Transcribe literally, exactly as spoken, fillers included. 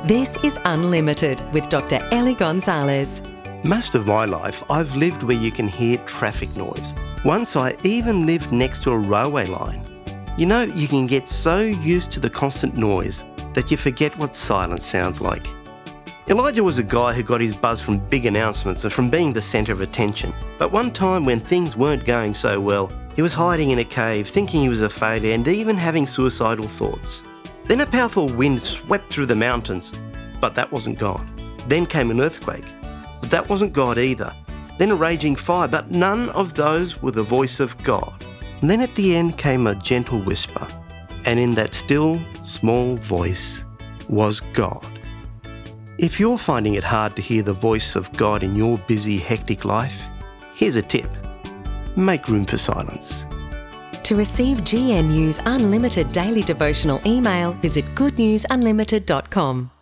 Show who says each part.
Speaker 1: This is Unlimited with Doctor Ellie Gonzalez.
Speaker 2: Most of my life, I've lived where you can hear traffic noise. Once I even lived next to a railway line. You know, you can get so used to the constant noise that you forget what silence sounds like. Elijah was a guy who got his buzz from big announcements and from being the centre of attention. But one time when things weren't going so well, he was hiding in a cave, thinking he was a failure and even having suicidal thoughts. Then a powerful wind swept through the mountains, but that wasn't God. Then came an earthquake, but that wasn't God either. Then a raging fire, but none of those were the voice of God. And then at the end came a gentle whisper, and in that still, small voice was God. If you're finding it hard to hear the voice of God in your busy, hectic life, here's a tip. Make room for silence.
Speaker 1: To receive G N U's unlimited daily devotional email, visit good news unlimited dot com.